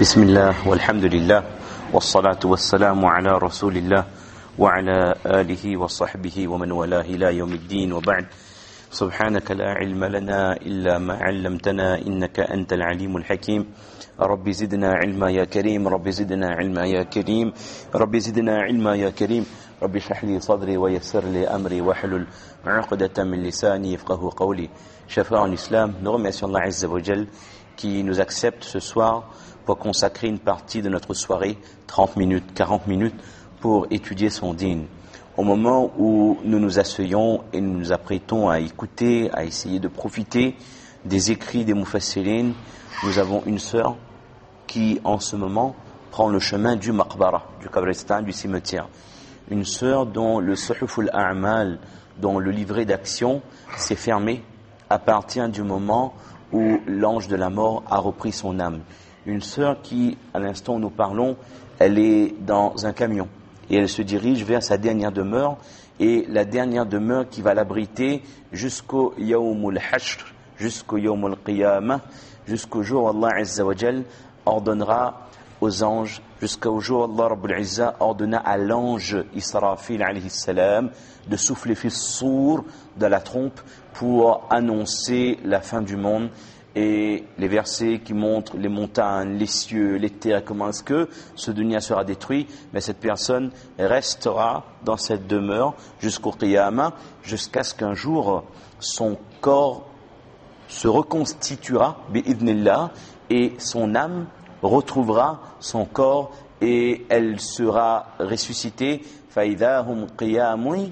بسم الله والحمد لله والصلاة والسلام على رسول الله وعلى آله وصحبه ومن والاه إلى يوم الدين وبعد سبحانك لا علم لنا إلا ما علمتنا إنك أنت العليم الحكيم رب زدنا علما يا كريم رب زدنا علما يا كريم رب زدنا علما يا كريم رب اشرح لي صدري ويسر لي أمري واحلل عقدة من لساني يفقهوا قولي. Chers frères en islam, nous remercions Allah Azza wa Jal qui nous accepte ce soir pour consacrer une partie de notre soirée, 30 minutes, 40 minutes, pour étudier son dîn. Au moment où nous nous asseyons et nous nous apprêtons à écouter, à essayer de profiter des écrits des Mufassirin, nous avons une sœur qui, en ce moment, prend le chemin du maqbara, du qabristan, du cimetière. Une sœur dont le suhuful a'mal, dont le livret d'action s'est fermé à partir du moment où l'ange de la mort a repris son âme. Une sœur qui, à l'instant où nous parlons, elle est dans un camion et elle se dirige vers sa dernière demeure, et la dernière demeure qui va l'abriter jusqu'au Yawmul Hashr, jusqu'au Yawmul Qiyamah, jusqu'au jour où Allah Azza wa Jal ordonnera aux anges, jusqu'au jour où Allah Rabbul Izza ordonna à l'ange Israfil alayhi salam de souffler fil sour de la trompe pour annoncer la fin du monde. Et les versets qui montrent les montagnes, les cieux, les terres, comment est-ce que ce dunya sera détruit, mais cette personne restera dans cette demeure jusqu'au Qiyamah, jusqu'à ce qu'un jour son corps se reconstituera, bi'idnillah, et son âme retrouvera son corps et elle sera ressuscitée. Faïdahum qiyamun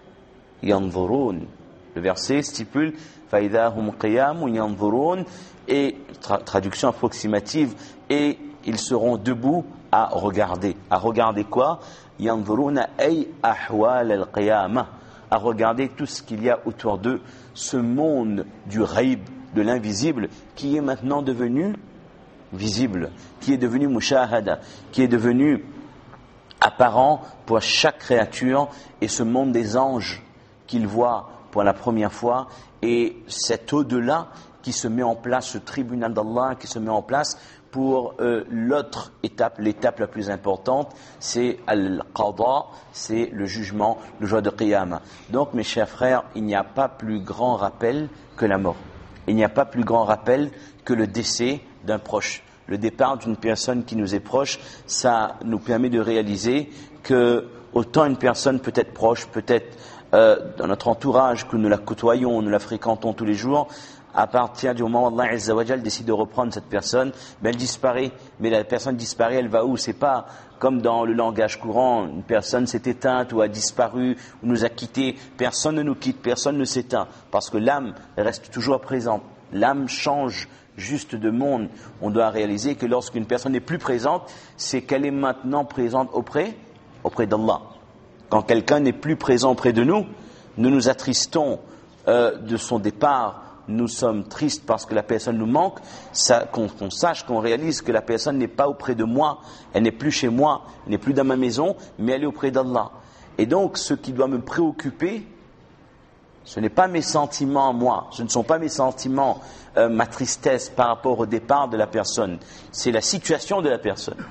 yanzurun. Le verset stipule Faïdahum qiyamun yanzurun, et traduction approximative, et ils seront debout à regarder. À regarder quoi? Yanzuruna ay ahwal al-qiyamah, à regarder tout ce qu'il y a autour d'eux, ce monde du ghaib, de l'invisible, qui est maintenant devenu visible, qui est devenu mushahada, qui est devenu apparent pour chaque créature, et ce monde des anges qu'ils voient pour la première fois, et cet au-delà qui se met en place, ce tribunal d'Allah qui se met en place pour l'autre étape, l'étape la plus importante, c'est al-qada, c'est le jugement, le jour de Qiyamah. Donc mes chers frères, il n'y a pas plus grand rappel que la mort. Il n'y a pas plus grand rappel que le décès d'un proche. Le départ d'une personne qui nous est proche, ça nous permet de réaliser que autant une personne peut être proche, peut-être dans notre entourage, que nous la côtoyons, nous la fréquentons tous les jours, à partir du moment où Allah Azza wa Jal décide de reprendre cette personne, elle disparaît. Mais la personne disparaît, elle va où? C'est pas comme dans le langage courant, une personne s'est éteinte ou a disparu ou nous a quittés. Personne ne nous quitte, personne ne s'éteint, parce que l'âme reste toujours présente. L'âme change juste de monde. On doit réaliser que lorsqu'une personne n'est plus présente, c'est qu'elle est maintenant présente auprès d'Allah. Quand quelqu'un n'est plus présent auprès de nous, nous nous attristons de son départ, nous sommes tristes parce que la personne nous manque, qu'on sache, qu'on réalise que la personne n'est pas auprès de moi, elle n'est plus chez moi, elle n'est plus dans ma maison, mais elle est auprès d'Allah. Et donc, ce qui doit me préoccuper, ce n'est pas mes sentiments à moi, ce ne sont pas mes sentiments, ma tristesse par rapport au départ de la personne, c'est la situation de la personne.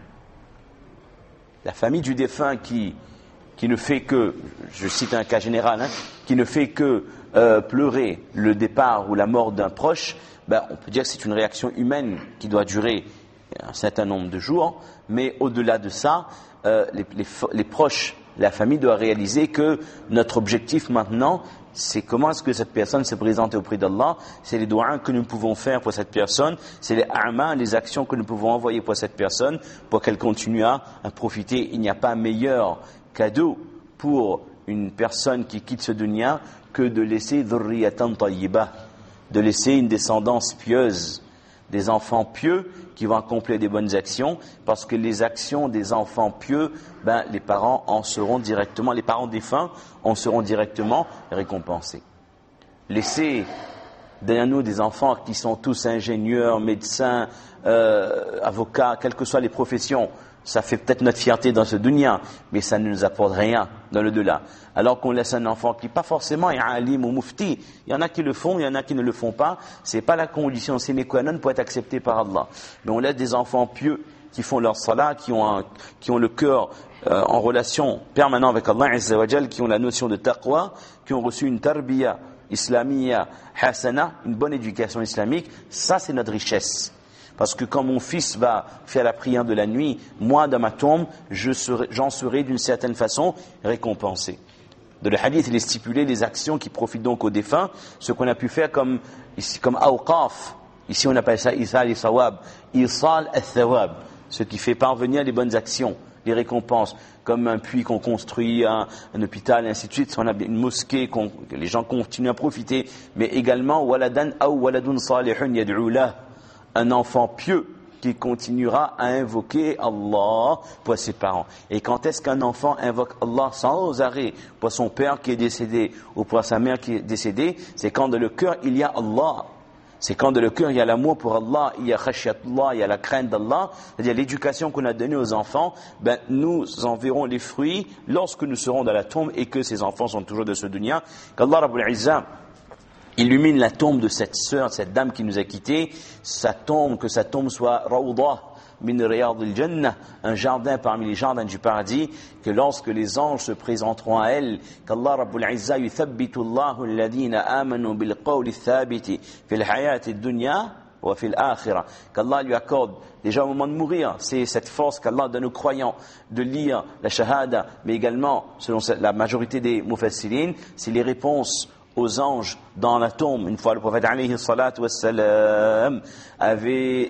La famille du défunt qui ne fait que, je cite un cas général, qui ne fait que pleurer le départ ou la mort d'un proche, on peut dire que c'est une réaction humaine qui doit durer un certain nombre de jours, mais au-delà de ça, les proches, la famille doit réaliser que notre objectif maintenant, c'est comment est-ce que cette personne s'est présentée auprès d'Allah, c'est les doigts que nous pouvons faire pour cette personne, c'est les a'mal, les actions que nous pouvons envoyer pour cette personne, pour qu'elle continue à profiter. Il n'y a pas meilleur cadeau pour une personne qui quitte ce dunya que de laisser dhurriyatan tayyibah, de laisser une descendance pieuse, des enfants pieux qui vont accomplir des bonnes actions, parce que les actions des enfants pieux, les parents en seront directement, les parents défunts en seront directement récompensés. Laisser derrière nous des enfants qui sont tous ingénieurs, médecins, avocats, quelles que soient les professions. Ça fait peut-être notre fierté dans ce dunya, mais ça ne nous apporte rien dans le delà. Alors qu'on laisse un enfant qui pas forcément est alim ou mufti, il y en a qui le font, il y en a qui ne le font pas, c'est pas la condition sine qua non pour être accepté par Allah. Mais on laisse des enfants pieux qui font leur salat, qui ont le cœur en relation permanente avec Allah Azza wa Jal, qui ont la notion de taqwa, qui ont reçu une tarbiya islamiyya hasana, une bonne éducation islamique, ça c'est notre richesse. Parce que quand mon fils va faire la prière de la nuit, moi dans ma tombe, j'en serai d'une certaine façon récompensé. De le hadith, il est stipulé les actions qui profitent donc aux défunts, ce qu'on a pu faire comme awqaf. Ici on appelle ça isal et sawab, isal al-thawab, ce qui fait parvenir les bonnes actions, les récompenses, comme un puits qu'on construit, un hôpital, et ainsi de suite. On a une mosquée, que les gens continuent à profiter, mais également waladan aw waladun salihun yad'u lah, un enfant pieux qui continuera à invoquer Allah pour ses parents. Et quand est-ce qu'un enfant invoque Allah sans arrêt pour son père qui est décédé ou pour sa mère qui est décédée? C'est quand dans le cœur il y a Allah. C'est quand dans le cœur il y a l'amour pour Allah, il y a khashyatullah, il y a la crainte d'Allah, c'est-à-dire l'éducation qu'on a donnée aux enfants, nous en verrons les fruits lorsque nous serons dans la tombe et que ces enfants sont toujours de ce dunya. Qu'Allah Rabbul Izzah illumine la tombe de cette sœur, cette dame qui nous a quittés, que sa tombe soit rawdah min riyad al-jannah, un jardin parmi les jardins du paradis, que lorsque les anges se présenteront à elle, qu'Allah Rabbul Izzah yuthabbitu Allahu alladhina amanu bil qawli thabiti fil hayati ad-dunya wa fil akhirah, qu'Allah lui accorde déjà au moment de mourir, c'est cette force qu'Allah donne aux croyants de lire la shahada, mais également, selon la majorité des mufassirin, c'est les réponses aux anges dans la tombe. Une fois le prophète alayhi salatu wassalam avait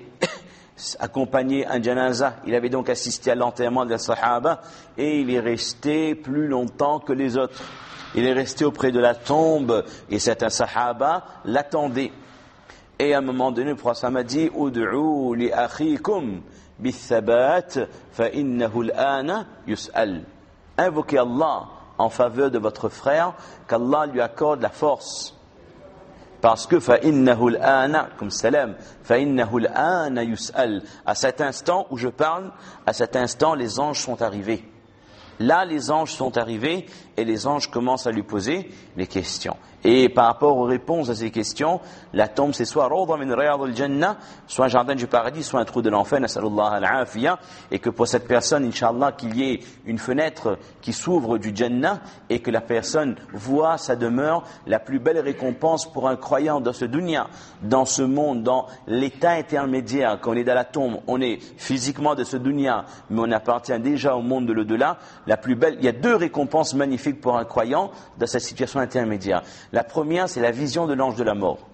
accompagné un janaza, il avait donc assisté à l'enterrement des sahaba et il est resté plus longtemps que les autres. Il est resté auprès de la tombe et certains sahaba l'attendaient. Et à un moment donné, le prophète m'a dit ud'u li akhikum bithabat fa innahu al-ana yus'al. Invoquez Allah en faveur de votre frère, qu'Allah lui accorde la force. Parce que فَإِنَّهُ الْآنَ comme salam, فَإِنَّهُ الْآنَ يُسْأَلْ. À cet instant où je parle, à cet instant, les anges sont arrivés. Là, les anges sont arrivés et les anges commencent à lui poser les questions. Et par rapport aux réponses à ces questions, la tombe c'est soit rawda min riyad al-jannah, soit un jardin du paradis, soit un trou de l'enfer, nasallallahu al-afiya, et que pour cette personne, inshallah, qu'il y ait une fenêtre qui s'ouvre du jannah et que la personne voit sa demeure, la plus belle récompense pour un croyant dans ce dunya, dans ce monde, dans l'état intermédiaire. Quand on est dans la tombe, on est physiquement de ce dunya, mais on appartient déjà au monde de l'au-delà. La plus belle, il y a deux récompenses magnifiques pour un croyant dans cette situation intermédiaire. La première, c'est la vision de l'ange de la mort.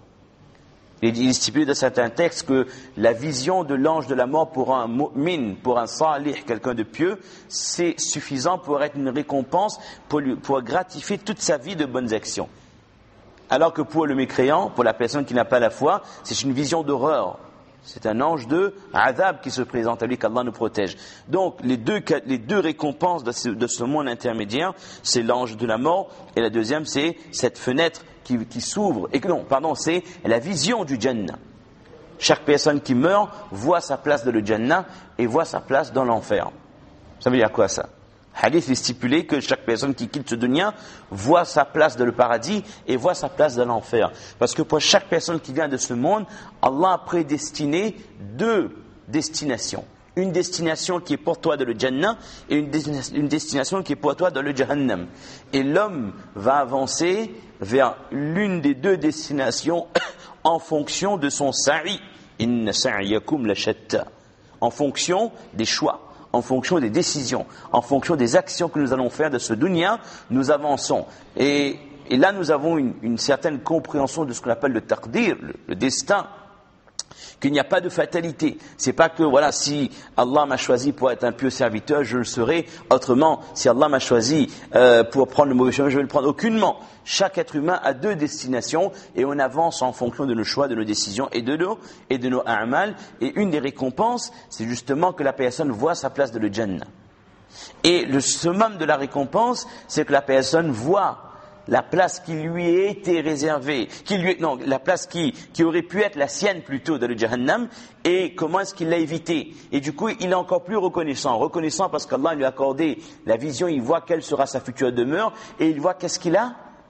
Il est stipulé dans certains textes que la vision de l'ange de la mort pour un mu'min, pour un salih, quelqu'un de pieux, c'est suffisant pour être une récompense, pour gratifier toute sa vie de bonnes actions. Alors que pour le mécréant, pour la personne qui n'a pas la foi, c'est une vision d'horreur. C'est un ange de azab qui se présente à lui, qu'Allah nous protège. Donc, les deux récompenses de ce monde intermédiaire, c'est l'ange de la mort, et la deuxième, c'est cette fenêtre qui s'ouvre, c'est la vision du Jannah. Chaque personne qui meurt voit sa place dans le Jannah et voit sa place dans l'enfer. Ça veut dire quoi ça? Hadith est stipulé que chaque personne qui quitte ce dunya voit sa place dans le paradis et voit sa place dans l'enfer. Parce que pour chaque personne qui vient de ce monde, Allah a prédestiné deux destinations. Une destination qui est pour toi dans le Jannah et une destination qui est pour toi dans le Jahannam. Et l'homme va avancer vers l'une des deux destinations en fonction de son sa'i. Inna sa'yakum la shatta. En fonction des choix, en fonction des décisions, en fonction des actions que nous allons faire de ce dunya, nous avançons. Et là, nous avons une certaine compréhension de ce qu'on appelle le taqdir, le destin, qu'il n'y a pas de fatalité. C'est pas que, si Allah m'a choisi pour être un pieux serviteur, je le serai. Autrement, si Allah m'a choisi pour prendre le mauvais chemin, je vais le prendre. Aucunement. Chaque être humain a deux destinations et on avance en fonction de nos choix, de nos décisions et de nos a'mal. Et une des récompenses, c'est justement que la personne voit sa place dans le Jannah. Et le summum de la récompense, c'est que la personne voit la place qui lui a été réservée, la place qui aurait pu être la sienne plutôt dans le Jahannam, et comment est-ce qu'il l'a évité. Et du coup, il est encore plus reconnaissant parce qu'Allah lui a accordé la vision, il voit quelle sera sa future demeure, et il voit qu'est-ce qu'il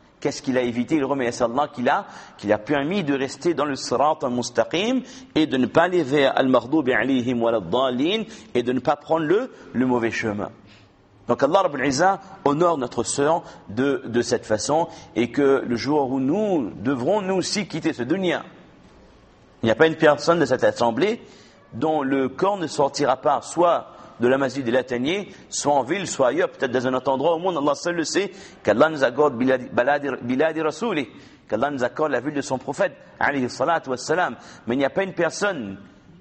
a évité. Il remercie Allah qu'il a permis de rester dans le sirat al-mustaqim et de ne pas aller vers al-maghdubi alayhim wa ad-dallin et de ne pas prendre le mauvais chemin. Donc Allah Rabbul Izzah honore notre sœur de cette façon, et que le jour où nous devrons nous aussi quitter ce dunya, il n'y a pas une personne de cette assemblée dont le corps ne sortira pas soit de la masjid de l'Atanier, soit en ville, soit ailleurs, peut-être dans un autre endroit au monde. Allah seul le sait, qu'Allah nous accorde biladi rasouli, qu'Allah nous accorde la ville de son prophète, alayhi salatu wassalam. Mais il n'y a pas une personne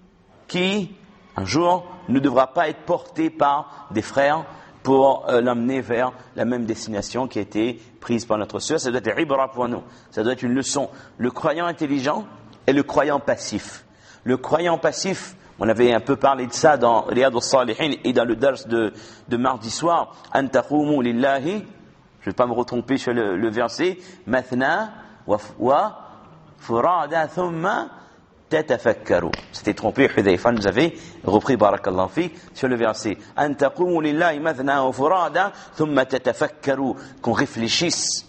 qui, un jour, ne devra pas être portée par des frères pour l'amener vers la même destination qui a été prise par notre sœur. Ça doit être ibra pour nous, ça doit être une leçon. Le croyant intelligent et le croyant passif. Le croyant passif, on avait un peu parlé de ça dans Riyad al-Salihin et dans le dars de mardi soir. An taqumu lillahi, je ne vais pas me retromper sur le verset, mathna wa furada thumma tatafakkaru. C'était trompé, Hudayfa nous avait repris barakallahu fi sur le verset. An taqumu lillahi mathna wa furada thumma tatafakkaru, qu'on réfléchisse.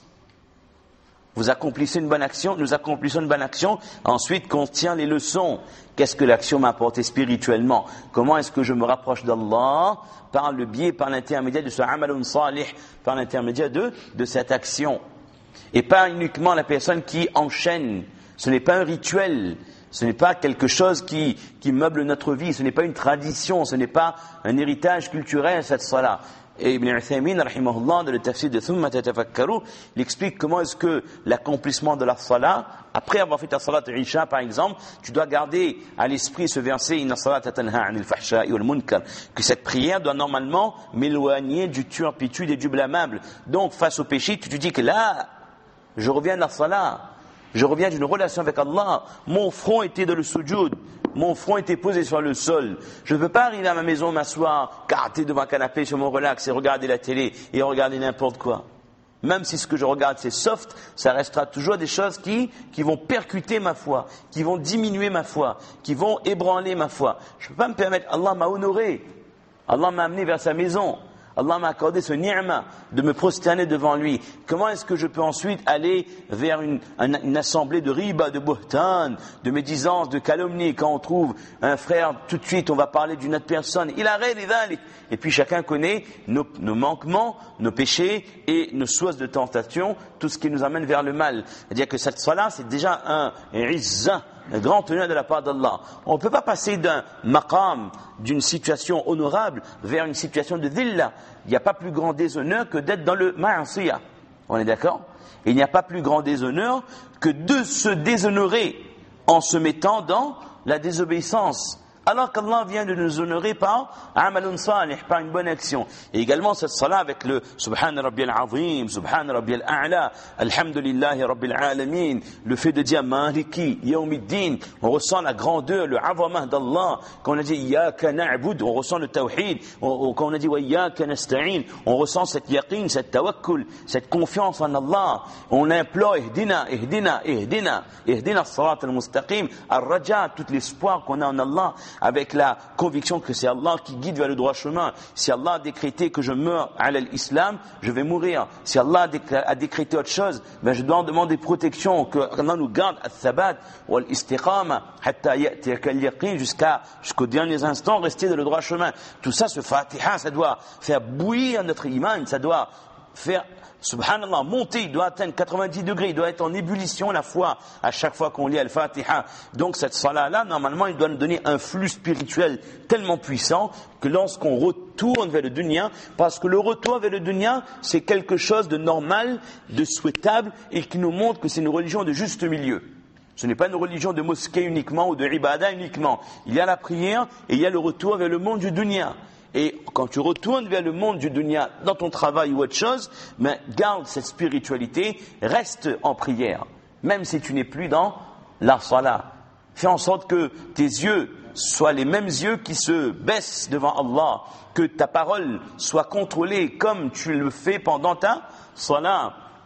Vous accomplissez une bonne action, nous accomplissons une bonne action, ensuite qu'on tient les leçons. Qu'est-ce que l'action m'a apporté spirituellement? Comment est-ce que je me rapproche d'Allah par l'intermédiaire de ce amalun salih, par l'intermédiaire de cette action? Et pas uniquement la personne qui enchaîne. Ce n'est pas un rituel, ce n'est pas quelque chose qui meuble notre vie, ce n'est pas une tradition, ce n'est pas un héritage culturel, cette salat. Et Ibn Uthaymin, rahimahullah, dans le tafsir de Thumma Tatafakkaru, il explique comment est-ce que l'accomplissement de la salat, après avoir fait ta salat al-Isha par exemple, tu dois garder à l'esprit ce verset Inna salata tanha 'anil fahsha'i wal munkar, que cette prière doit normalement m'éloigner du turpitude et du blâmable. Donc face au péché, tu te dis que là, je reviens de la salat, je reviens d'une relation avec Allah, mon front était dans le sujoud, mon front était posé sur le sol. Je ne peux pas arriver à ma maison, m'asseoir, carter devant un canapé sur mon relax et regarder la télé et regarder n'importe quoi. Même si ce que je regarde c'est soft, ça restera toujours des choses qui vont percuter ma foi, qui vont diminuer ma foi, qui vont ébranler ma foi. Je ne peux pas me permettre, Allah m'a honoré, Allah m'a amené vers sa maison. Allah m'a accordé ce ni'ma de me prosterner devant lui. Comment est-ce que je peux ensuite aller vers une assemblée de riba, de buhtan, de médisance, de calomnie? Quand on trouve un frère, tout de suite on va parler d'une autre personne. Il arrête les dhalik. Et puis chacun connaît nos manquements, nos péchés et nos sources de tentation, tout ce qui nous amène vers le mal. C'est-à-dire que cette salat, c'est déjà un izzah, un grand honneur de la part d'Allah. On ne peut pas passer d'un maqam, d'une situation honorable, vers une situation de dhilla. Il n'y a pas plus grand déshonneur que d'être dans le ma'asiyah. On est d'accord? Et il n'y a pas plus grand déshonneur que de se déshonorer en se mettant dans la désobéissance. Alors qu'Allah vient de nous honorer par amalun salih, par une bonne action. Et également cette salat avec le Subhan Rabbiyal Azim, Subhan Rabbiyal A'la, Alhamdulillahi Rabbil Alamin, le fait de dire Maliki, Yawmiddin, on ressent la grandeur, le azamah d'Allah. Quand on a dit Iyyaka na'bud, on ressent le tawhid. Quand on a dit Wa Iyyaka nasta'in, on ressent cette yaqin, cette tawakkul, cette confiance en Allah. On implore Ihdina, Ihdina, Ihdina, Ihdina as-salat al-mustaqim, ar-raja, tout l'espoir qu'on a en Allah, avec la conviction que c'est Allah qui guide vers le droit chemin. Si Allah a décrété que je meurs à l'islam, je vais mourir. Si Allah a décrété autre chose, ben je dois en demander protection, que Allah nous garde al-thabat ou al-istiqama hatta ya'tiyaka al-yaqin, jusqu'aux derniers instants rester dans le droit chemin. Tout ça, ce Fatiha, ça doit faire bouillir notre iman, ça doit faire subhanallah, monter, il doit atteindre 90 degrés, il doit être en ébullition la foi à chaque fois qu'on lit Al-Fatiha. Donc cette salat-là, normalement, il doit nous donner un flux spirituel tellement puissant que lorsqu'on retourne vers le dunya, parce que le retour vers le dunya, c'est quelque chose de normal, de souhaitable, et qui nous montre que c'est une religion de juste milieu. Ce n'est pas une religion de mosquée uniquement ou de ibadah uniquement. Il y a la prière et il y a le retour vers le monde du dunya. Et quand tu retournes vers le monde du dunya dans ton travail ou autre chose, mais garde cette spiritualité, reste en prière, même si tu n'es plus dans la salat. Fais en sorte que tes yeux soient les mêmes yeux qui se baissent devant Allah, que ta parole soit contrôlée comme tu le fais pendant ta salat.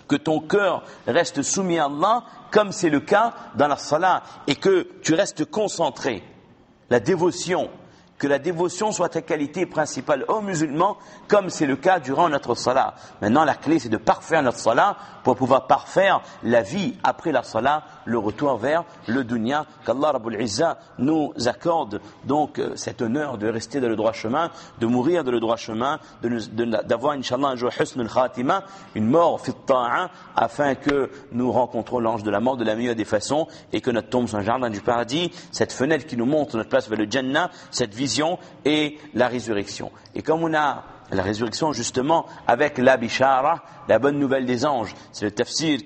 que ton cœur reste soumis à Allah, comme c'est le cas dans la salat, et que tu restes concentré. La dévotion, que la dévotion soit ta qualité principale aux musulmans, comme c'est le cas durant notre salat. Maintenant, la clé, c'est de parfaire notre salat pour pouvoir parfaire la vie après la salat, le retour vers le dunya. Qu'Allah Rabbul Izzah nous accorde donc cet honneur de rester dans le droit chemin, de mourir dans le droit chemin, d'avoir, Inch'Allah, un jour husnul khatima, une mort fit ta'a, afin que nous rencontrons l'ange de la mort de la meilleure des façons et que notre tombe soit un jardin du paradis, cette fenêtre qui nous montre notre place vers le Jannah, cette vision et la résurrection. Et comme on a la résurrection justement avec la bishara, la bonne nouvelle des anges, c'est le tafsir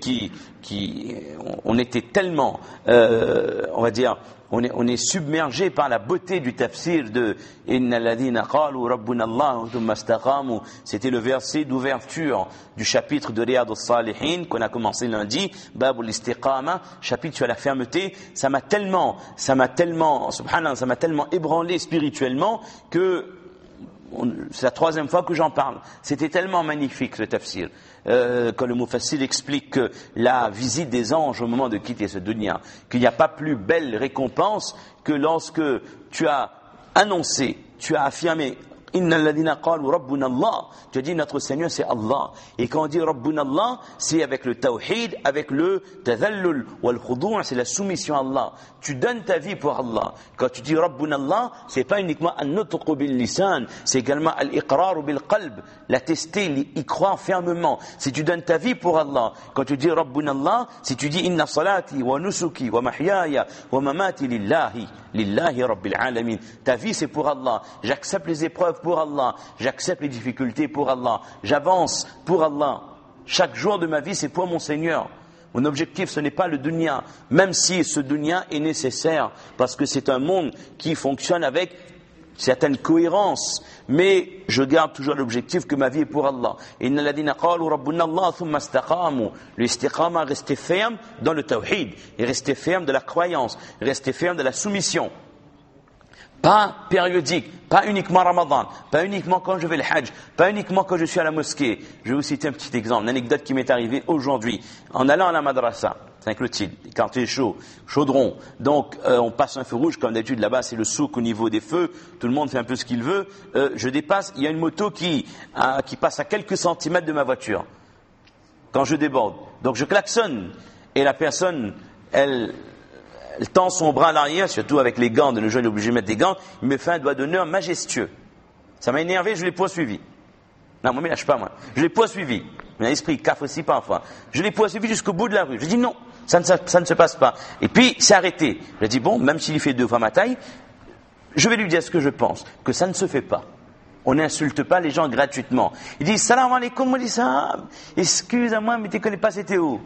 on était tellement, on va dire, on est submergé par la beauté du tafsir de Inna alladhina qalu rabbuna Allah thumma istaqamu. C'était le verset d'ouverture du chapitre de Riyad al-Salihin qu'on a commencé lundi, Babul Istiqama, chapitre sur la fermeté. Ça m'a tellement, subhanallah, ça m'a tellement ébranlé spirituellement que c'est la troisième fois que j'en parle. C'était tellement magnifique ce tafsir. Quand le Mufassir explique que la visite des anges au moment de quitter ce dunya, qu'il n'y a pas plus belle récompense que lorsque tu as annoncé, tu as affirmé Inna alladhina qalu rabbuna Allah, tu as dit notre Seigneur c'est Allah. Et quand on dit rabbuna Allah, c'est avec le tawhid, avec le tadhallul wal khudu', c'est la soumission à Allah. Tu donnes ta vie pour Allah. Quand tu dis rabbuna Allah, c'est pas uniquement an-nutq bil lisan, c'est également al-iqrar bil qalb, l'attester, y croire fermement. Si tu donnes ta vie pour Allah, quand tu dis rabbuna Allah, si tu dis inna salati wa nusuki wa mahyaya wa mamati lillahi rabbil alamin. Ta vie c'est pour Allah. J'accepte les épreuves pour Allah, j'accepte les difficultés pour Allah, j'avance pour Allah. Chaque jour de ma vie, c'est pour mon Seigneur. Mon objectif, ce n'est pas le dunya, même si ce dunya est nécessaire, parce que c'est un monde qui fonctionne avec certaine cohérence, mais je garde toujours l'objectif que ma vie est pour Allah. Inna alladhina qalu rabbuna Allah thumma istaqamu. Le istiqama, rester ferme dans le tawhid, et rester ferme de la croyance, rester ferme de la soumission. Pas périodique, pas uniquement Ramadan, pas uniquement quand je vais le Hajj, pas uniquement quand je suis à la mosquée. Je vais vous citer un petit exemple, une anecdote qui m'est arrivée aujourd'hui. En allant à la madrasa, Saint-Clotilde, quartier chaud, chaudron, donc on passe un feu rouge, comme d'habitude là-bas c'est le souk au niveau des feux, tout le monde fait un peu ce qu'il veut. Je dépasse, il y a une moto qui passe à quelques centimètres de ma voiture, quand je déborde. Donc je klaxonne, et la personne, elle tend son bras à l'arrière, surtout avec les gants, le jeune est obligé de mettre des gants, il me fait un doigt d'honneur majestueux. Ça m'a énervé, je l'ai poursuivi. Non, moi, ne me lâche pas, moi. Je l'ai poursuivi. Mon esprit caffe aussi parfois. Je l'ai poursuivi jusqu'au bout de la rue. Je dis non, ça ne se passe pas. Et puis, c'est arrêté. Je dis bon, même s'il fait 2 fois ma taille, je vais lui dire ce que je pense, que ça ne se fait pas. On n'insulte pas les gens gratuitement. Il dit salam alaikum, excuse-moi, mais tu ne connais pas c'était où?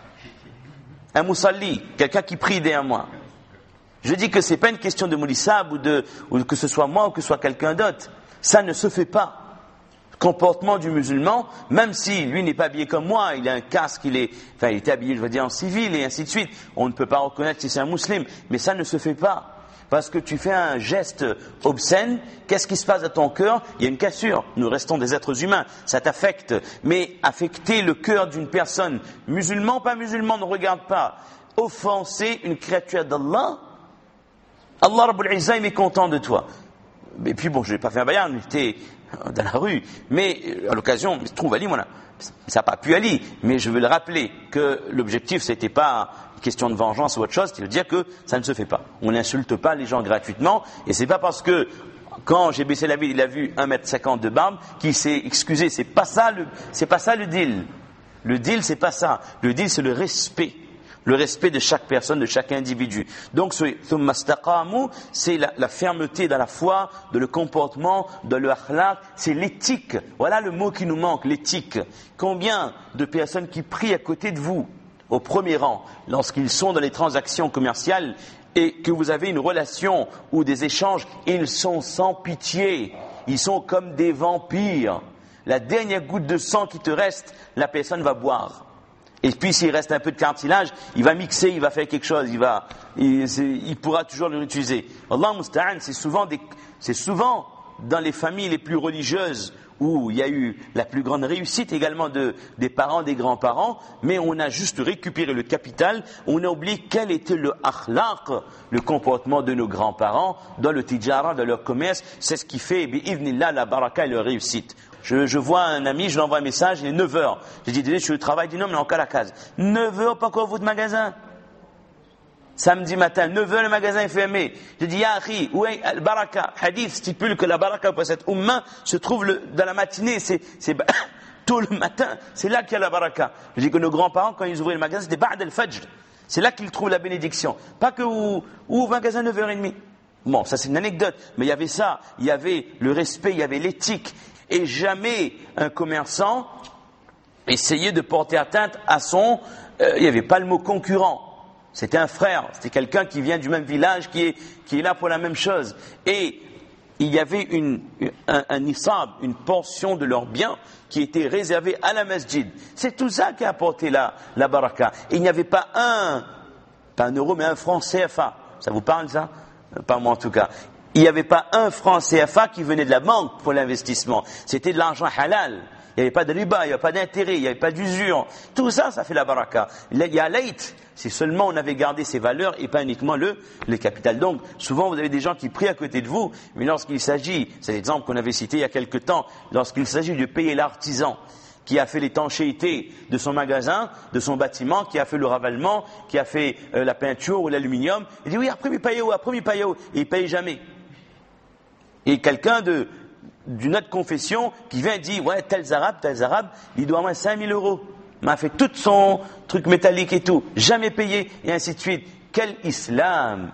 Un moussalli, quelqu'un qui prie derrière moi. Je dis que c'est pas une question de moulissab ou que ce soit moi ou que ce soit quelqu'un d'autre. Ça ne se fait pas. Le comportement du musulman, même si lui n'est pas habillé comme moi, il a un casque, il est habillé, je veux dire, en civil et ainsi de suite. On ne peut pas reconnaître si c'est un musulman, mais ça ne se fait pas. Parce que tu fais un geste obscène, qu'est-ce qui se passe à ton cœur? Il y a une cassure. Nous restons des êtres humains, ça t'affecte. Mais affecter le cœur d'une personne, musulman, pas musulman, ne regarde pas. Offenser une créature d'Allah, Allah Rabbul Izzah est mécontent de toi. Et puis bon, je n'ai pas fait un bayan, j'étais dans la rue. Mais à l'occasion, je trouve Ali, voilà. Ça n'a pas pu Ali, mais je veux le rappeler que l'objectif, c'était pas une question de vengeance ou autre chose, c'est de dire que ça ne se fait pas. On n'insulte pas les gens gratuitement, et c'est pas parce que quand j'ai baissé la ville, il a vu 1,50 m de barbe, qu'il s'est excusé. C'est pas ça le deal. Le deal, c'est pas ça. Le deal, c'est le respect. Le respect de chaque personne, de chaque individu. Donc, thumma istaqamu, c'est la fermeté dans la foi, de le comportement, de l'akhlaq, c'est l'éthique. Voilà le mot qui nous manque, l'éthique. Combien de personnes qui prient à côté de vous, au premier rang, lorsqu'ils sont dans les transactions commerciales et que vous avez une relation ou des échanges, ils sont sans pitié. Ils sont comme des vampires. La dernière goutte de sang qui te reste, la personne va boire. Et puis s'il reste un peu de cartilage, il va mixer, il va faire quelque chose, il pourra toujours le réutiliser. Allah musta'an, c'est souvent dans les familles les plus religieuses, où il y a eu la plus grande réussite également des parents, des grands-parents, mais on a juste récupéré le capital, on a oublié quel était le akhlaq, le comportement de nos grands-parents dans le tijara, dans leur commerce. C'est ce qui fait, bi'idhnillah, la baraka et leur réussite. Je vois un ami, je lui envoie un message, il est 9h. J'ai dit, désolé, je suis au travail, il dit non, mais encore à la case. 9h, pas encore votre magasin. Samedi matin, 9h, le magasin est fermé. J'ai dit, ya akhi, où est la baraka? Hadith stipule que la baraka pour cette umma se trouve dans la matinée, c'est tôt le matin, c'est là qu'il y a la baraka. Je dis que nos grands-parents, quand ils ouvraient le magasin, c'était ba'd al-fajr. C'est là qu'ils trouvent la bénédiction. Pas que où magasin 9h30. Bon, ça c'est une anecdote, mais il y avait ça, il y avait le respect, il y avait l'éthique. Et jamais un commerçant essayait de porter atteinte à il n'y avait pas le mot concurrent. C'était un frère, c'était quelqu'un qui vient du même village, qui est là pour la même chose. Et il y avait un nisab, une portion de leurs biens qui était réservée à la masjid. C'est tout ça qui a apporté la baraka. Et il n'y avait pas pas un euro, mais un franc CFA. Ça vous parle ça? Pas moi en tout cas. Il n'y avait pas un franc CFA qui venait de la banque pour l'investissement. C'était de l'argent halal. Il n'y avait pas de riba, il n'y avait pas d'intérêt, il n'y avait pas d'usure. Tout ça, ça fait la baraka. Il y a l'aït. Si seulement on avait gardé ces valeurs et pas uniquement le capital. Donc, souvent vous avez des gens qui prient à côté de vous, mais lorsqu'il s'agit, c'est l'exemple qu'on avait cité il y a quelque temps, lorsqu'il s'agit de payer l'artisan qui a fait l'étanchéité de son magasin, de son bâtiment, qui a fait le ravalement, qui a fait la peinture ou l'aluminium, il dit oui, après il paye où, et il paye jamais. Et quelqu'un d'une autre confession qui vient et dit ouais, tels arabes, il doit moins 5 000 euros. Il m'a fait tout son truc métallique et tout, jamais payé, et ainsi de suite. Quel islam?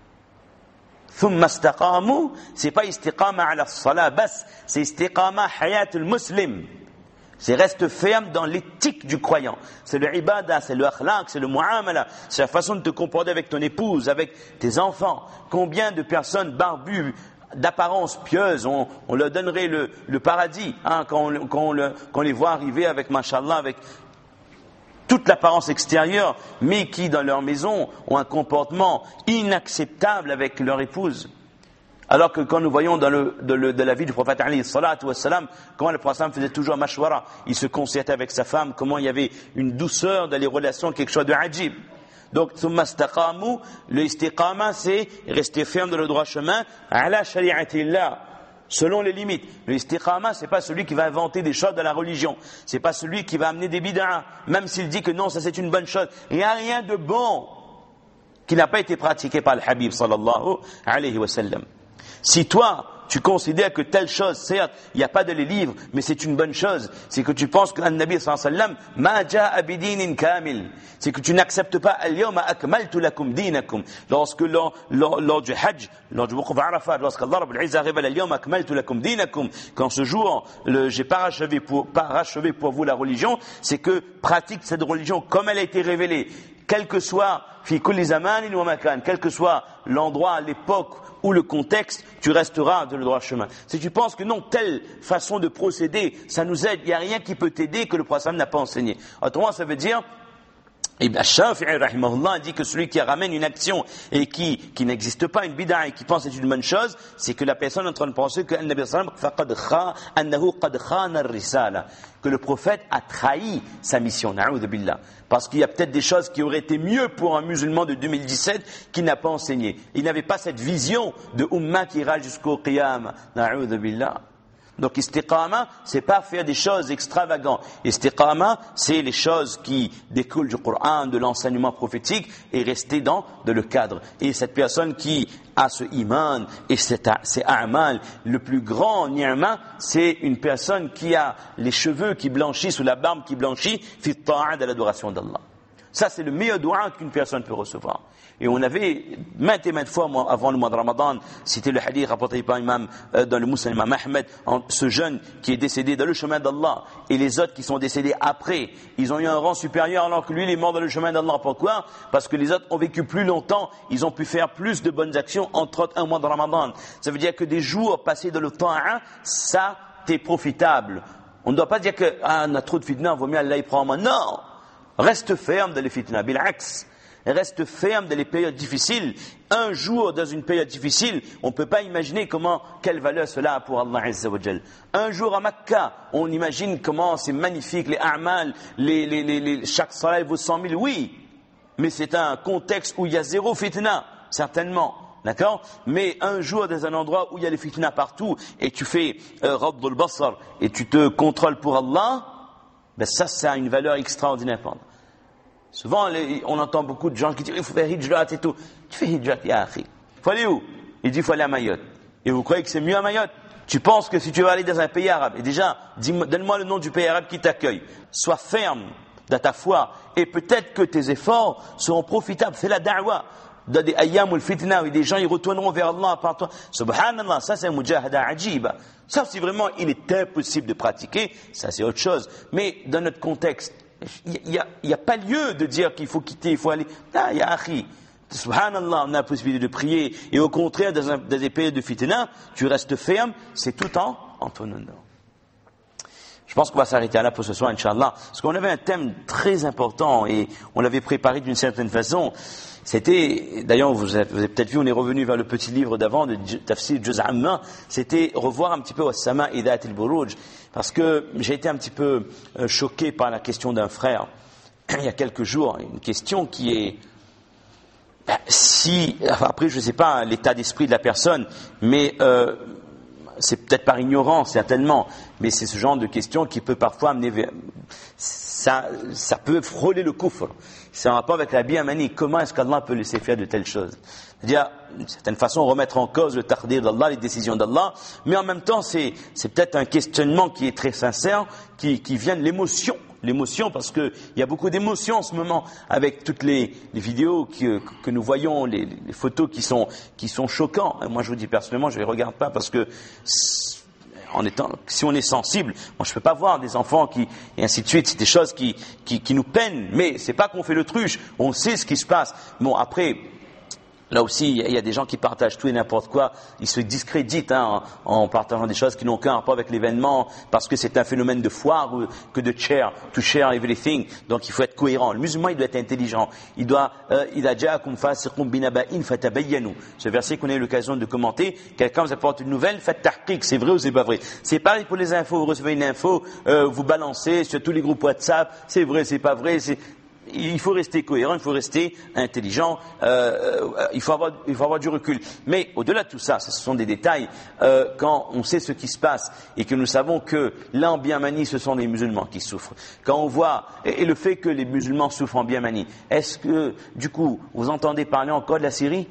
ثم استقاموا, c'est pas istiqama ala salat bas, c'est istiqama hayat al-muslim. C'est reste ferme dans l'éthique du croyant. C'est le ibadah, c'est le akhlaq, c'est le muamala, c'est la façon de te comporter avec ton épouse, avec tes enfants. Combien de personnes barbues, d'apparence pieuse, on leur donnerait le paradis, quand on les voit arriver avec, mashallah, avec toute l'apparence extérieure, mais qui dans leur maison ont un comportement inacceptable avec leur épouse. Alors que quand nous voyons dans la vie du prophète alayhi salatu wassalam, comment le prophète faisait toujours mashwara, il se concertait avec sa femme, comment il y avait une douceur dans les relations, quelque chose de ajib. Donc, thumma istaqamu, le istiqama, c'est rester ferme dans le droit chemin, ala shari'atillah, selon les limites. Le istiqama, c'est pas celui qui va inventer des choses de la religion. C'est pas celui qui va amener des bid'ah, même s'il dit que non, ça c'est une bonne chose. Il n'y a rien de bon qui n'a pas été pratiqué par le Habib sallallahu alayhi wa sallam. Si toi, tu considères que telle chose, certes, il n'y a pas de les livres, mais c'est une bonne chose, c'est que tu penses que le Nabi sallallahu alayhi wa sallam, ma ja'a bidinin kamil, c'est que tu n'acceptes pas al-yawma akmaltu lakum dinakum. Lorsque lors du Hajj, lors du Wuquf Arafat, lorsque Allah Rabbul Izza révèle al-yawma akmaltu lakum dinakum, quand ce jour, j'ai parachevé pour vous la religion, c'est que pratique cette religion comme elle a été révélée, quel que soit fi kulli zamanin wa makan, quel que soit l'endroit, l'époque ou le contexte, tu resteras dans le droit chemin. Si tu penses que non, telle façon de procéder, ça nous aide, il n'y a rien qui peut t'aider que le prophète n'a pas enseigné. Autrement, ça veut dire, Shafi'i rahimahullah dit que celui qui ramène une action et qui n'existe pas, une bid'a, et qui pense que c'est une bonne chose, c'est que la personne est en train de penser que le prophète a trahi sa mission, na'oudhu billah. Parce qu'il y a peut-être des choses qui auraient été mieux pour un musulman de 2017 qui n'a pas enseigné. Il n'avait pas cette vision de umma qui ira jusqu'au qiyam, na'oudhu billah. Donc istiqama, c'est pas faire des choses extravagantes. Istiqama, c'est les choses qui découlent du Coran, de l'enseignement prophétique, et rester dans le cadre. Et cette personne qui a ce iman et c'est a'mal, le plus grand ni'ma, c'est une personne qui a les cheveux qui blanchissent ou la barbe qui blanchit, fi ta'ad à l'adoration d'Allah. Ça, c'est le meilleur doua qu'une personne peut recevoir. Et on avait maintes et maintes fois, avant le mois de Ramadan, c'était le hadith rapporté par l'imam, dans le Musnad Imam Ahmed, ce jeune qui est décédé dans le chemin d'Allah, et les autres qui sont décédés après, ils ont eu un rang supérieur alors que lui, il est mort dans le chemin d'Allah. Pourquoi? Parce que les autres ont vécu plus longtemps, ils ont pu faire plus de bonnes actions, entre autres un mois de Ramadan. Ça veut dire que des jours passés dans le ta'a, ça t'est profitable. On ne doit pas dire que, on a trop de fitna, vaut mieux Allah y prend en main. Non! Reste ferme dans les fitna, bil'aks. Reste ferme dans les périodes difficiles. Un jour dans une période difficile, on ne peut pas imaginer quelle valeur cela a pour Allah Azza wa Jal. Un jour à Makkah, on imagine comment c'est magnifique, les a'mal, chaque salat vaut 100 000, oui. Mais c'est un contexte où il y a zéro fitna, certainement. D'accord? Mais un jour dans un endroit où il y a les fitna partout, et tu fais Raddul Basar, et tu te contrôles pour Allah, ben ça a une valeur extraordinaire. Souvent, on entend beaucoup de gens qui disent il faut faire hijrat et tout. Tu fais hijrat, ya akhi. Il faut aller où? Il dit il faut aller à Mayotte. Et vous croyez que c'est mieux à Mayotte? Tu penses que si tu vas aller dans un pays arabe, et déjà, donne-moi le nom du pays arabe qui t'accueille. Sois ferme dans ta foi, et peut-être que tes efforts seront profitables. Fais la da'wa. Dans des ayyam ou le fitna, où des gens ils retourneront vers Allah par toi. Subhanallah, ça c'est un mujahada ajiba. Sauf si vraiment il est impossible de pratiquer, ça c'est autre chose. Mais dans notre contexte, il y a pas lieu de dire qu'il faut quitter, il faut aller. Ah, ya akhi. Subhanallah, on a la possibilité de prier. Et au contraire, dans des périodes de fitna, tu restes ferme, c'est tout en ton honneur. Je pense qu'on va s'arrêter là pour ce soir, Inch'Allah. Parce qu'on avait un thème très important et on l'avait préparé d'une certaine façon. C'était, d'ailleurs, vous avez peut-être vu, on est revenu vers le petit livre d'avant, de Tafsir Juz' Amma. C'était revoir un petit peu As-Sama' Idhat al-Buruj. Parce que j'ai été un petit peu choqué par la question d'un frère. Il y a quelques jours, une question qui est, après je ne sais pas l'état d'esprit de la personne, mais c'est peut-être par ignorance certainement, mais c'est ce genre de question qui peut parfois amener vers, ça peut frôler le kufr. C'est en rapport avec la bi'amani. Comment est-ce qu'Allah peut laisser faire de telles choses? C'est-à-dire, d'une certaine façon, remettre en cause le taqdir d'Allah, les décisions d'Allah, mais en même temps, c'est peut-être un questionnement qui est très sincère, qui vient de l'émotion. L'émotion, parce que il y a beaucoup d'émotions en ce moment avec toutes les vidéos que nous voyons, les photos qui sont choquantes. Moi, je vous dis personnellement, je les regarde pas parce que si on est sensible, moi je peux pas voir des enfants et ainsi de suite, c'est des choses qui nous peinent, mais c'est pas qu'on fait l'autruche, on sait ce qui se passe. Bon, après, là aussi, il y a des gens qui partagent tout et n'importe quoi, ils se discréditent en partageant des choses qui n'ont aucun rapport avec l'événement, parce que c'est un phénomène de foire ou que de to share everything. Donc il faut être cohérent. Le musulman, il doit être intelligent. Il doit, ce verset qu'on a eu l'occasion de commenter, quelqu'un vous apporte une nouvelle, faites tahqiq, c'est vrai ou c'est pas vrai. C'est pareil pour les infos, vous recevez une info, vous balancez sur tous les groupes WhatsApp, c'est vrai, c'est pas vrai, il faut rester cohérent, il faut rester intelligent, il faut avoir du recul. Mais au-delà de tout ça, ce sont des détails, quand on sait ce qui se passe et que nous savons que là en Birmanie, ce sont les musulmans qui souffrent. Quand on voit, et le fait que les musulmans souffrent en Birmanie, est-ce que, du coup, vous entendez parler encore de la Syrie?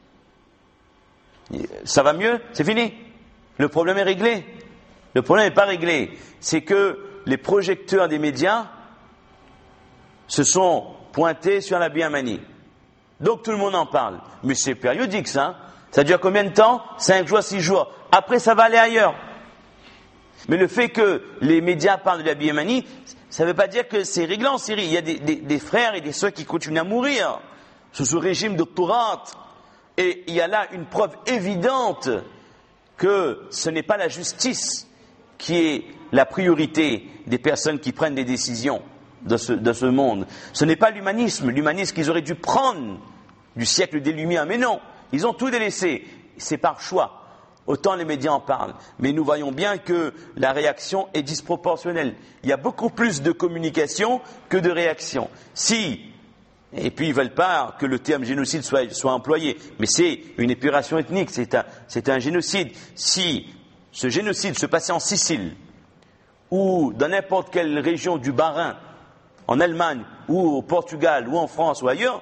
Ça va mieux? C'est fini? Le problème est réglé? Le problème n'est pas réglé. C'est que les projecteurs des médias se sont pointés sur la Birmanie. Donc tout le monde en parle. Mais c'est périodique ça. Ça dure combien de temps? 5 jours, 6 jours. Après ça va aller ailleurs. Mais le fait que les médias parlent de la Birmanie, ça ne veut pas dire que c'est réglé en Syrie. Il y a des frères et des sœurs qui continuent à mourir sous ce régime de Tourat. Et il y a là une preuve évidente que ce n'est pas la justice qui est la priorité des personnes qui prennent des décisions de ce monde. Ce n'est pas l'humanisme qu'ils auraient dû prendre du siècle des Lumières, mais non, ils ont tout délaissé, c'est par choix. Autant les médias en parlent, mais nous voyons bien que la réaction est disproportionnelle. Il y a beaucoup plus de communication que de réaction. Et puis ils veulent pas que le terme génocide soit employé, mais c'est une épuration ethnique, c'est un génocide. Si ce génocide se passait en Sicile, ou dans n'importe quelle région du Bas-Rhin, en Allemagne, ou au Portugal, ou en France, ou ailleurs,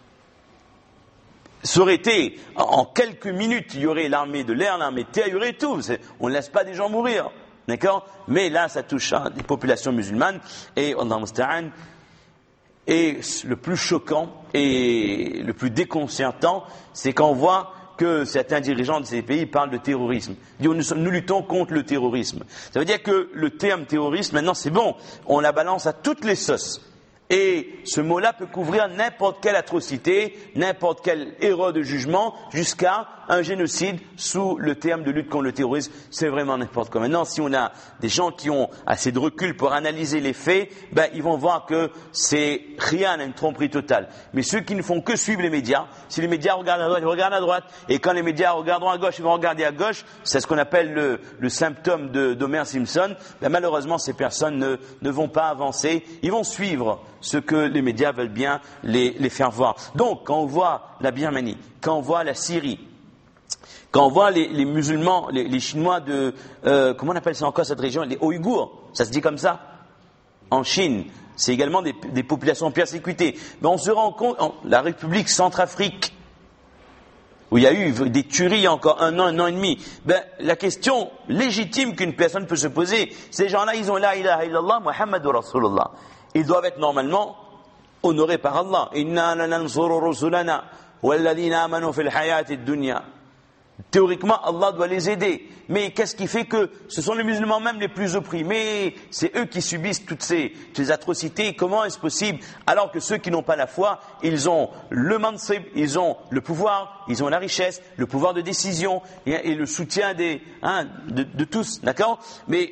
ça aurait été, en quelques minutes, il y aurait l'armée de l'air, l'armée de terre, il y aurait tout. On ne laisse pas des gens mourir, d'accord? Mais là, ça touche des populations musulmanes, et Allah musta'an. Et le plus choquant et le plus déconcertant, c'est quand on voit que certains dirigeants de ces pays parlent de terrorisme. Ils disent nous luttons contre le terrorisme. Ça veut dire que le terme terrorisme, maintenant c'est bon, on la balance à toutes les sauces. Et ce mot-là peut couvrir n'importe quelle atrocité, n'importe quelle erreur de jugement, jusqu'à un génocide sous le terme de lutte contre le terrorisme. C'est vraiment n'importe quoi. Maintenant, si on a des gens qui ont assez de recul pour analyser les faits, ils vont voir que c'est rien, une tromperie totale. Mais ceux qui ne font que suivre les médias, si les médias regardent à droite, ils regardent à droite, et quand les médias regarderont à gauche, ils vont regarder à gauche, c'est ce qu'on appelle le symptôme d'Homer Simpson. Malheureusement, ces personnes ne vont pas avancer, ils vont suivre ce que les médias veulent bien les faire voir. Donc, quand on voit la Birmanie, quand on voit la Syrie, quand on voit les musulmans, les Chinois comment on appelle ça encore cette région, les Ouïghours, ça se dit comme ça, en Chine, c'est également des populations persécutées. Mais on se rend compte, la République Centrafrique, où il y a eu des tueries il y a encore un an et demi, la question légitime qu'une personne peut se poser, ces gens-là, ils ont la ilaha illallah, Muhammadur Rasulullah. Ils doivent être normalement honorés par Allah. Inna lanansuru rusulana walladhina amanu fil hayati dunya. Théoriquement, Allah doit les aider. Mais qu'est-ce qui fait que ce sont les musulmans même les plus opprimés? C'est eux qui subissent toutes ces atrocités. Comment est-ce possible? Alors que ceux qui n'ont pas la foi, ils ont le mansib, ils ont le pouvoir, ils ont la richesse, le pouvoir de décision et le soutien de tous. D'accord? Mais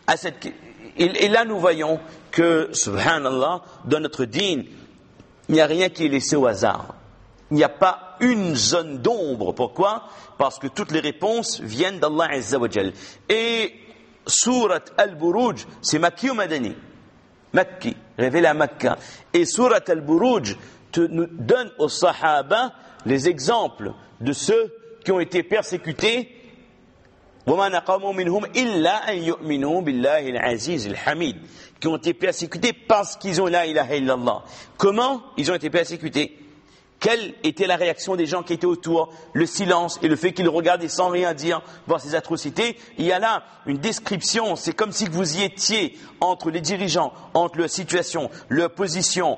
et là, nous voyons que, subhanallah, dans notre dîn, il n'y a rien qui est laissé au hasard. Il n'y a pas une zone d'ombre. Pourquoi? Parce que toutes les réponses viennent d'Allah Azza wa Jal. Et Surat Al-Buruj, c'est Makki ou Madani? Makki, révélé à Makka. Et Surat Al-Buruj nous donne aux Sahaba les exemples de ceux qui ont été persécutés. وَمَا نَقَمُوا مِنْهُمْ إِلَّا أَنْ يُؤْمِنُوا بِاللَّهِ الْعَزِيزِ الْحَمِيدِ, qui ont été persécutés parce qu'ils ont la ilaha illallah. Comment ils ont été persécutés? Quelle était la réaction des gens qui étaient autour? Le silence et le fait qu'ils regardaient sans rien dire, voir ces atrocités. Il y a là une description, c'est comme si vous y étiez entre les dirigeants, entre leur situation, leur position,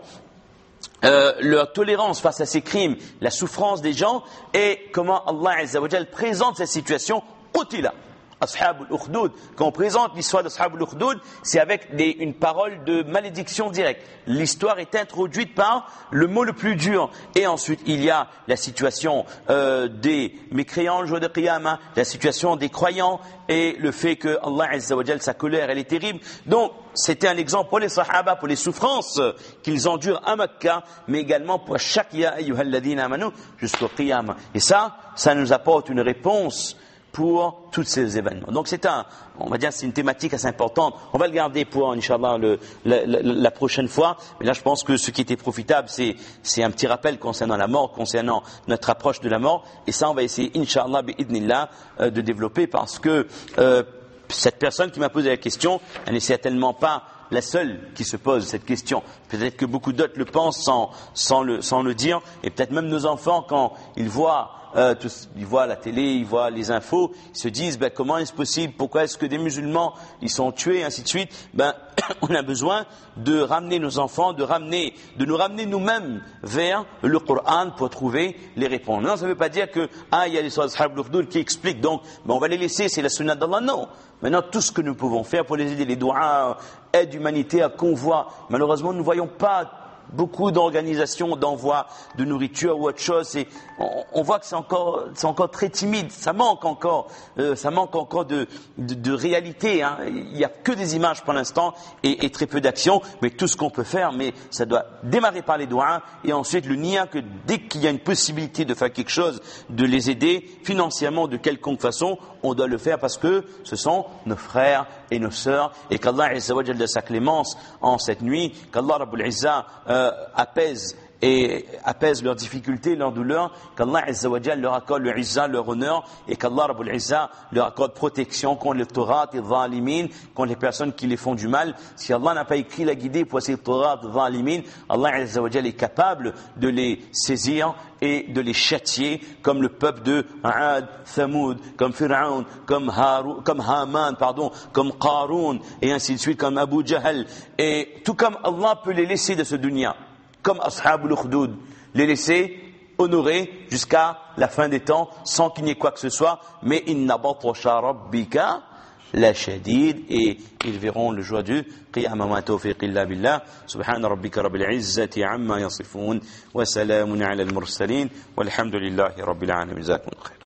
leur tolérance face à ces crimes, la souffrance des gens, et comment Allah Azza wa Jal présente cette situation. Qutila Ashab al-Ukhdud. Quand on présente l'histoire d'Ashab al-Ukhdud, c'est avec une parole de malédiction directe. L'histoire est introduite par le mot le plus dur. Et ensuite, il y a la situation des mécréants le jour de Qiyamah, la situation des croyants et le fait que Allah Azza wa Jal, sa colère, elle est terrible. Donc, c'était un exemple pour les Sahaba, pour les souffrances qu'ils endurent à Makkah, mais également pour chaque Ya ayyuhalladhina amanu jusqu'au Qiyamah. Et ça nous apporte une réponse pour tous ces événements. Donc on va dire, c'est une thématique assez importante. On va le garder pour, Inch'Allah, la prochaine fois. Mais là, je pense que ce qui était profitable, c'est un petit rappel concernant la mort, concernant notre approche de la mort. Et ça, on va essayer, Inch'Allah, bi'idnillah, de développer parce que cette personne qui m'a posé la question, elle n'est certainement pas la seule qui se pose cette question. Peut-être que beaucoup d'autres le pensent sans le dire. Et peut-être même nos enfants, quand ils voient la télé, ils voient les infos, ils se disent comment est-ce possible, pourquoi est-ce que des musulmans ils sont tués, et ainsi de suite. On a besoin de ramener nos enfants, de nous ramener nous-mêmes vers le Coran pour trouver les réponses. Non, ça ne veut pas dire que il y a les Ashab al-Ukhdud qui expliquent, donc on va les laisser, c'est la sunna d'Allah. Non. Maintenant, tout ce que nous pouvons faire pour les aider, les doigts, aide humanitaire, convoi, malheureusement, nous ne voyons pas beaucoup d'organisations d'envoi de nourriture ou autre chose, et on voit que c'est encore très timide. Ça manque encore de réalité. Il n'y a que des images pour l'instant et très peu d'action. Mais tout ce qu'on peut faire, mais ça doit démarrer par les doigts et ensuite le nia que dès qu'il y a une possibilité de faire quelque chose, de les aider financièrement de quelconque façon, on doit le faire parce que ce sont nos frères et nos sœurs, et qu'Allah Azza wa Jalla de sa clémence en cette nuit, qu'Allah Rabbul Izza apaise leurs difficultés, leurs douleurs, qu'Allah Azza wa Jalla leur accorde le Izza, leur honneur, et qu'Allah Rabbul Izza leur accorde protection contre les Taurat et Zalimin, contre les personnes qui les font du mal. Si Allah n'a pas écrit la guidée pour ces Taurat et Zalimin, Allah Azza wa Jalla est capable de les saisir et de les châtier, comme le peuple de Aad, Thamoud, comme Fir'aun, comme Haman, comme Qarun, et ainsi de suite, comme Abu Jahl. Et tout comme Allah peut les laisser de ce dunya, comme Ashab al-Ukhdud, les laisser honorer jusqu'à la fin des temps, sans qu'il n'y ait quoi que ce soit, mais inna batsha rabbika la shadid, et ils verront le jour du qiyamah. Ma tawfiq illa billah. Subhana rabbika rabbil izzati amma yasifun, wa salamun ala al-mursalin, walhamdulillahi rabbil alamin. Jazakumullah khair.